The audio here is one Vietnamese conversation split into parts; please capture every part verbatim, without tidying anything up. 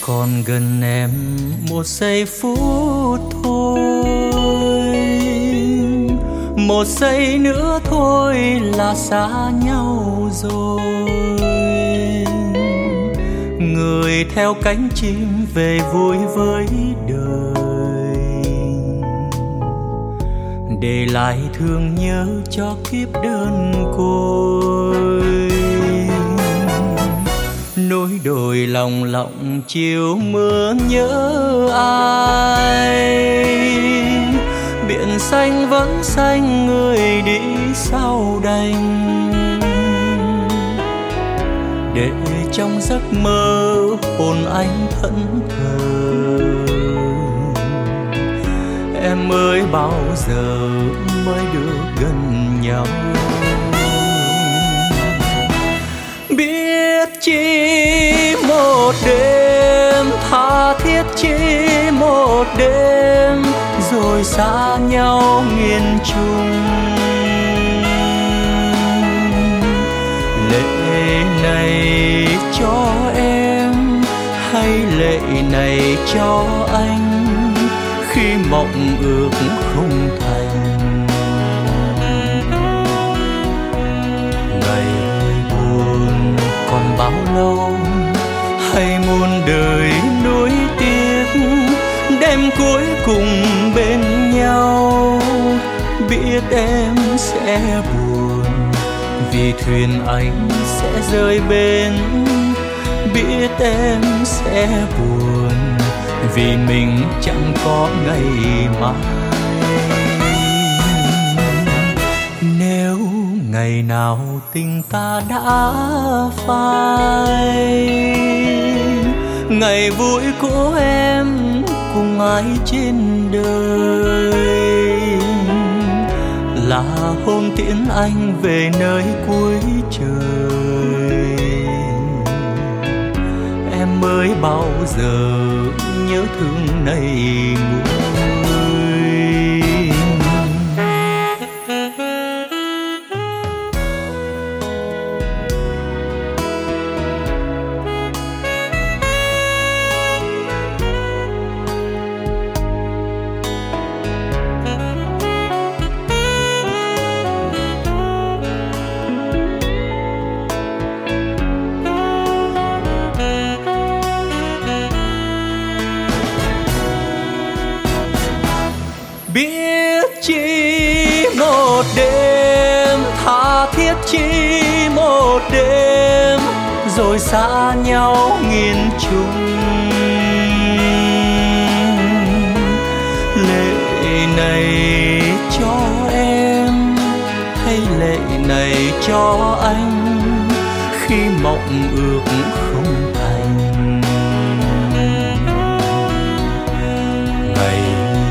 còn gần em một giây phút thôi, một giây nữa thôi là xa nhau rồi. Người theo cánh chim về vui với đời, để lại thương nhớ cho kiếp đơn côi. Núi đồi lòng lộng chiều mưa nhớ ai, biển xanh vẫn xanh người đi sau đành. Để trong giấc mơ hồn anh thẫn thờ, em ơi bao giờ mới được gần nhau. Biết chỉ một đêm, tha thiết chỉ một đêm, rồi xa nhau nghiền chung. Lệ này cho em hay lệ này cho anh, khi mộng ước không thành. Ngày buồn còn bao lâu, hay muôn đời nuối tiếc, đêm cuối cùng bên nhau. Biết em sẽ buồn vì thuyền anh sẽ rơi bến, biết em sẽ buồn vì mình chẳng có ngày mai. Nếu ngày nào tình ta đã phai, ngày vui của em cùng ai trên đời, là hôm tiễn anh về nơi cuối trời. Em mới bao giờ nhớ thương này nguôi. Biết chỉ một đêm, tha thiết chỉ một đêm, rồi xa nhau nghiền chung. Lệ này cho em hay lệ này cho anh, khi mộng ước không thành. Ngày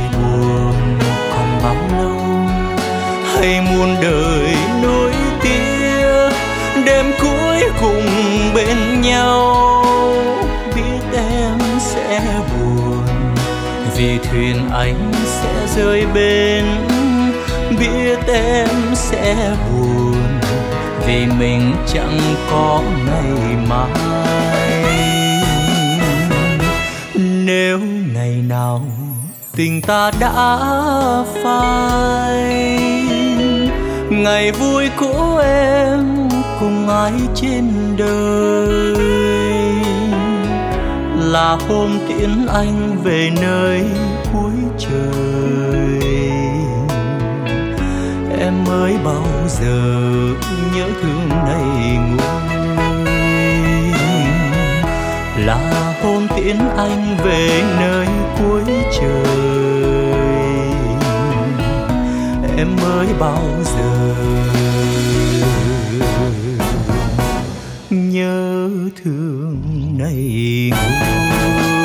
hay muôn đời nuối tiếc, đêm cuối cùng bên nhau. Biết em sẽ buồn vì thuyền anh sẽ rơi bến, biết em sẽ buồn vì mình chẳng có ngày mai. Nếu ngày nào tình ta đã phai, ngày vui của em cùng ai trên đời, là hôm tiễn anh về nơi cuối trời. Em mới bao giờ nhớ thương này nguôi, là hôm tiễn anh về nơi cuối trời. Em mới bao giờ nhớ thương này nguôi.